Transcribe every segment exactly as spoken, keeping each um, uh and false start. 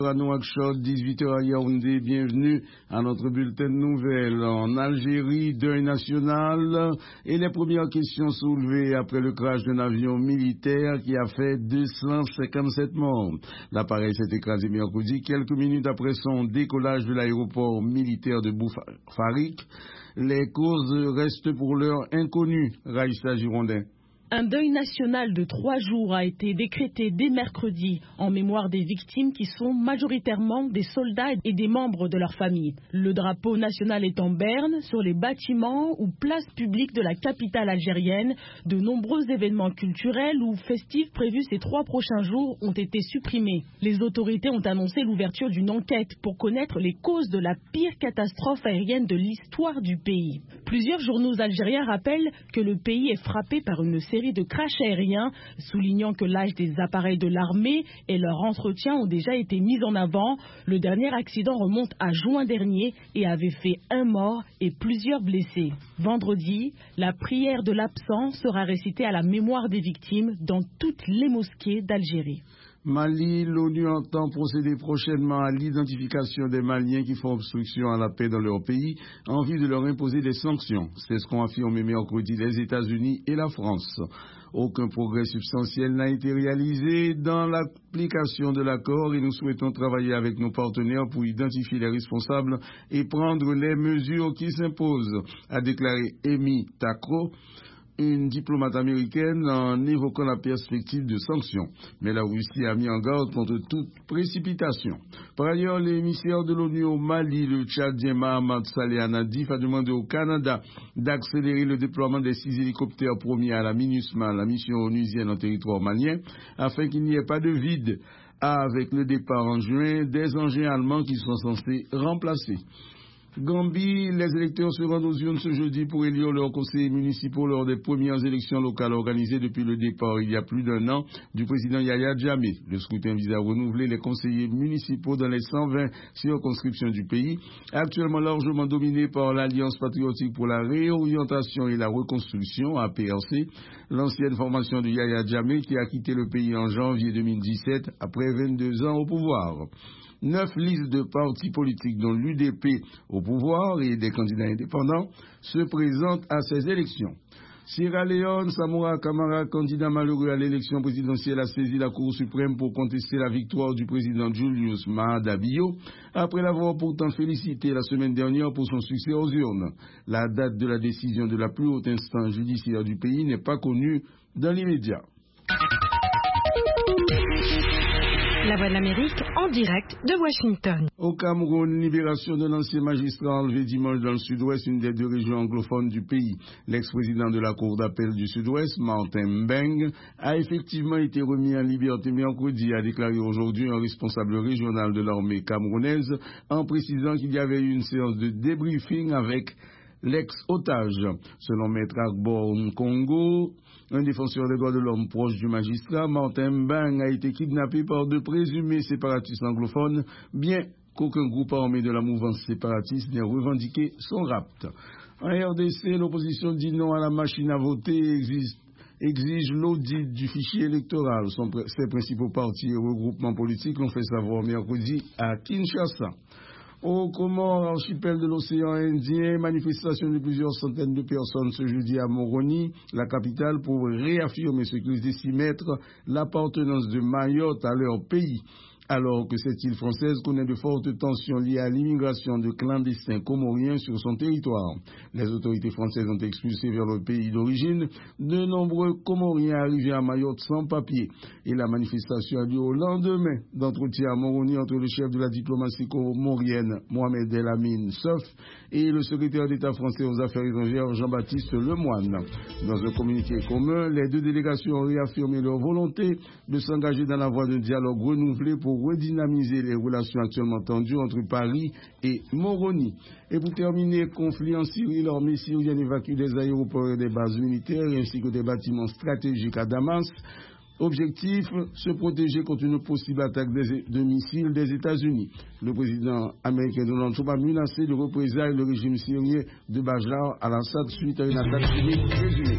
À Nouakchott, dix-huit heures à Yaoundé, bienvenue à notre bulletin de nouvelles. En Algérie, deuil national et les premières questions soulevées après le crash d'un avion militaire qui a fait deux cent cinquante-sept morts. L'appareil s'est écrasé mercredi, quelques minutes après son décollage de l'aéroport militaire de Boufarik. Les causes restent pour l'heure inconnues. Raïssa Girondin. Un deuil national de trois jours a été décrété dès mercredi en mémoire des victimes qui sont majoritairement des soldats et des membres de leur famille. Le drapeau national est en berne sur les bâtiments ou places publiques de la capitale algérienne. De nombreux événements culturels ou festifs prévus ces trois prochains jours ont été supprimés. Les autorités ont annoncé l'ouverture d'une enquête pour connaître les causes de la pire catastrophe aérienne de l'histoire du pays. Plusieurs journaux algériens rappellent que le pays est frappé par une série de crashs aériens, soulignant que l'âge des appareils de l'armée et leur entretien ont déjà été mis en avant. Le dernier accident remonte à juin dernier et avait fait un mort et plusieurs blessés. Vendredi, la prière de l'absent sera récitée à la mémoire des victimes dans toutes les mosquées d'Algérie. Mali, l'ONU entend procéder prochainement à l'identification des Maliens qui font obstruction à la paix dans leur pays en vue de leur imposer des sanctions. C'est ce qu'ont affirmé mercredi les États-Unis et la France. Aucun progrès substantiel n'a été réalisé dans l'application de l'accord et nous souhaitons travailler avec nos partenaires pour identifier les responsables et prendre les mesures qui s'imposent, a déclaré Amy Takro, une diplomate américaine, en évoquant la perspective de sanctions. Mais la Russie a mis en garde contre toute précipitation. Par ailleurs, l'émissaire de l'ONU au Mali, le Tchadien Mahamad Saleh Anadif, a demandé au Canada d'accélérer le déploiement des six hélicoptères promis à la MINUSMA, la mission onusienne en territoire malien, afin qu'il n'y ait pas de vide avec le départ en juin des engins allemands qui sont censés remplacer. Gambie, les électeurs se rendent aux urnes ce jeudi pour élire leurs conseillers municipaux lors des premières élections locales organisées depuis le départ il y a plus d'un an du président Yaya Jammeh. Le scrutin vise à renouveler les conseillers municipaux dans les cent vingt circonscriptions du pays, actuellement largement dominées par l'Alliance patriotique pour la réorientation et la reconstruction, A P R C, l'ancienne formation de Yaya Jammeh qui a quitté le pays en janvier deux mille dix-sept après vingt-deux ans au pouvoir. Neuf listes de partis politiques, dont l'U D P au pouvoir et des candidats indépendants, se présentent à ces élections. Sierra Leone, Samora Kamara, candidat malheureux à l'élection présidentielle, a saisi la Cour suprême pour contester la victoire du président Julius Maada Bio, après l'avoir pourtant félicité la semaine dernière pour son succès aux urnes. La date de la décision de la plus haute instance judiciaire du pays n'est pas connue dans l'immédiat. La Voix de l'Amérique en direct de Washington. Au Cameroun, libération d'un ancien magistrat enlevé dimanche dans le sud-ouest, une des deux régions anglophones du pays. L'ex-président de la Cour d'appel du sud-ouest, Martin Mbeng, a effectivement été remis en liberté mercredi, a déclaré aujourd'hui un responsable régional de l'armée camerounaise, en précisant qu'il y avait eu une séance de débriefing avec l'ex-otage. Selon Maître Agbor Nkongo, un défenseur des droits de l'homme proche du magistrat, Martin Mbeng a été kidnappé par deux présumés séparatistes anglophones, bien qu'aucun groupe armé de la mouvance séparatiste n'ait revendiqué son rapt. En R D C, l'opposition dit non à la machine à voter et existe exige l'audit du fichier électoral. Son, ses principaux partis et regroupements politiques l'ont fait savoir mercredi à Kinshasa. Au Comores, archipel de l'océan Indien, manifestation de plusieurs centaines de personnes ce jeudi à Moroni, la capitale, pour réaffirmer ce qu'ils estiment être l'appartenance de Mayotte à leur pays. Alors que cette île française connaît de fortes tensions liées à l'immigration de clandestins comoriens sur son territoire. Les autorités françaises ont expulsé vers leur pays d'origine de nombreux Comoriens arrivés à Mayotte sans papier. Et la manifestation a lieu au lendemain d'entretien à Moroni entre le chef de la diplomatie comorienne, Mohamed El Amin Sof, et le secrétaire d'État français aux Affaires étrangères, Jean-Baptiste Lemoyne. Dans un communiqué commun, les deux délégations ont réaffirmé leur volonté de s'engager dans la voie d'un dialogue renouvelé pour redynamiser les relations actuellement tendues entre Paris et Moroni. Et pour terminer, conflit en Syrie, l'armée syrienne évacue des aéroports et des bases militaires ainsi que des bâtiments stratégiques à Damas. Objectif, se protéger contre une possible attaque des, de missiles des États-Unis. Le président américain Donald Trump a menacé de représailles le régime syrien de Bachar al-Assad suite à une attaque chimique présumée.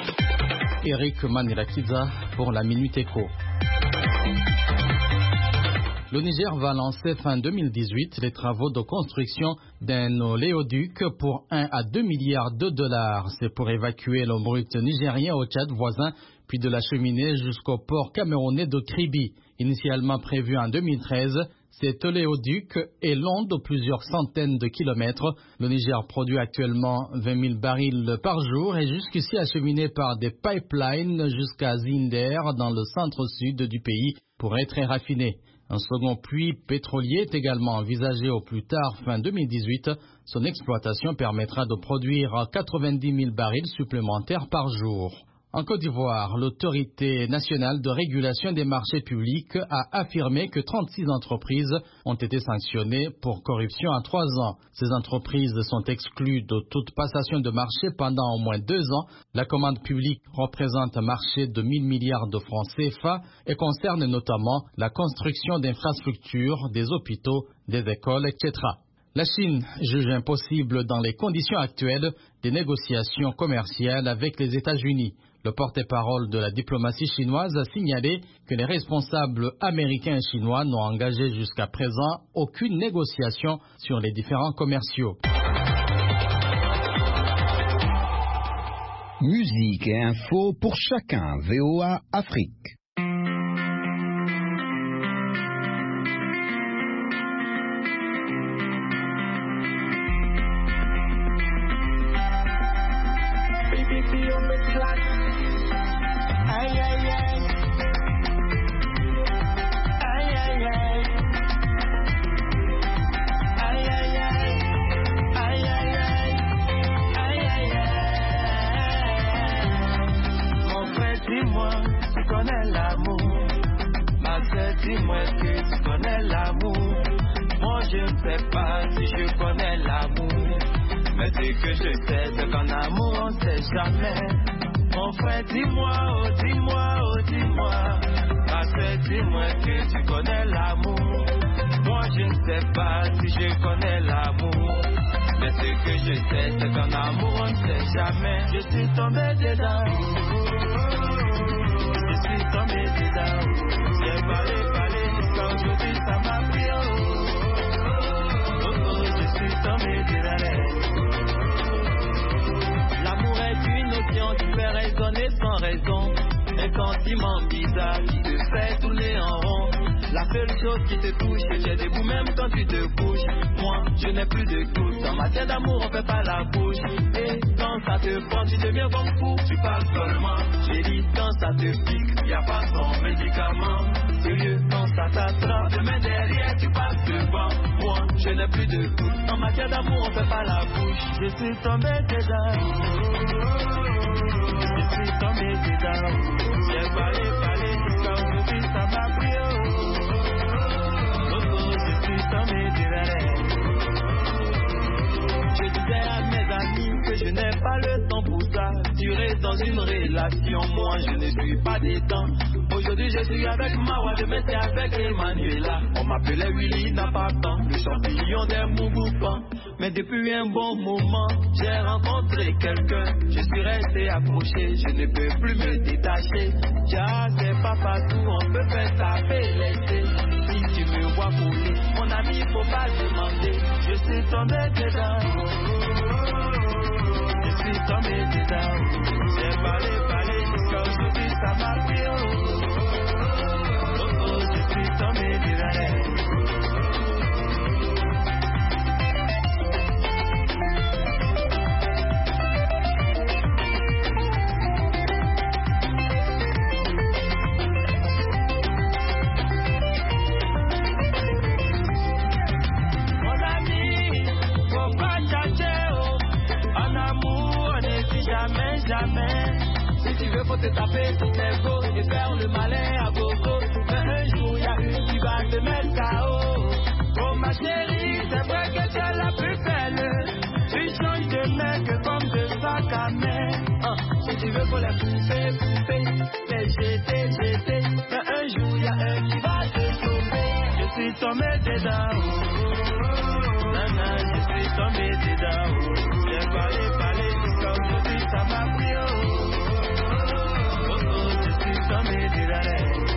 Eric Manirakiza pour la Minute Éco. Le Niger va lancer fin deux mille dix-huit les travaux de construction d'un oléoduc pour un à deux milliards de dollars. C'est pour évacuer le brut nigérien au Tchad voisin, puis de l'acheminer jusqu'au port camerounais de Kribi. Initialement prévu en deux mille treize, cet oléoduc est long de plusieurs centaines de kilomètres. Le Niger produit actuellement vingt mille barils par jour et jusqu'ici acheminé par des pipelines jusqu'à Zinder dans le centre-sud du pays pour être raffiné. Un second puits pétrolier est également envisagé au plus tard fin deux mille dix-huit. Son exploitation permettra de produire quatre-vingt-dix mille barils supplémentaires par jour. En Côte d'Ivoire, l'autorité nationale de régulation des marchés publics a affirmé que trente-six entreprises ont été sanctionnées pour corruption en trois ans. Ces entreprises sont exclues de toute passation de marché pendant au moins deux ans. La commande publique représente un marché de mille milliards de francs C F A et concerne notamment la construction d'infrastructures, des hôpitaux, des écoles, et cetera. La Chine juge impossible dans les conditions actuelles des négociations commerciales avec les États-Unis. Le porte-parole de la diplomatie chinoise a signalé que les responsables américains et chinois n'ont engagé jusqu'à présent aucune négociation sur les différends commerciaux. Musique et info pour chacun. V O A Afrique. Dis-moi que tu connais l'amour. Moi je ne sais pas si je connais l'amour, mais ce que je sais c'est qu'en amour on sait jamais. Mon frère dis-moi, oh dis-moi, oh dis-moi. Ma soeur dis-moi que tu connais l'amour. Moi je ne sais pas si je connais l'amour, mais ce que je sais c'est qu'en amour on ne sait jamais. Je suis tombé dedans, je suis tombé dedans. J'ai parlé, parlé jusqu'à aujourd'hui, ça m'a pris. Oh, oh, oh, je suis tombé dedans. L'amour est une notion qui fait raisonner sans raison. Un sentiment bizarre qui te fait tourner en rond. La seule chose qui te touche, c'est que tu es debout même quand tu te couches. Moi, je n'ai plus de doute. En matière d'amour, on fait pas la bouche. Et quand ça te prend, tu deviens comme fou. Tu parles seulement. J'ai dit, quand ça te pique, y a pas ton médicament. Sérieux, quand ça t'attrape, de main derrière, tu passes devant. Moi, je n'ai plus de doute. En matière d'amour, on fait pas la bouche. Je suis tombé dedans. Je suis tombé dedans. J'ai parlé, parlé, jusqu'à aujourd'hui, ça m'a pris. Je disais à mes amis que je n'ai pas le temps pour ça. Durer dans une relation, moi je ne suis pas dedans. Aujourd'hui je suis avec Mawa, demain c'est avec Emmanuela. On m'appelait Willy, n'a pas tant, le champignon des Mougoupan. Mais depuis un bon moment, j'ai rencontré quelqu'un. Je suis resté accroché, je ne peux plus me détacher. Ja, c'est pas partout, on peut faire taper laisser. Si tu me vois couler, mon ami, faut pas demander. Je suis tombé dedans. Je suis tombé dedans. J'ai parlé, parlé, jusqu'à aujourd'hui, ça m'a pris. Oh, oh, je suis tombé dedans. Jamais, si tu veux faut te taper toutes les go et faire le malin à gogo. Mais un jour y'a une qui va te mettre K O. Oh ma chérie, c'est vrai que tu es la plus belle. Tu changes de mec comme de sac à main. uh, Si tu veux faut les pousser, pousser, les jeter, jeter. Mais un jour y'a un qui va te sauver. Je suis tombé dedans. Nana, je suis tombé dedans. J'ai parlé, parlé jusqu'à aujourd'hui. Ça m'a pris, oh, oh, oh, je suis tombé dedans.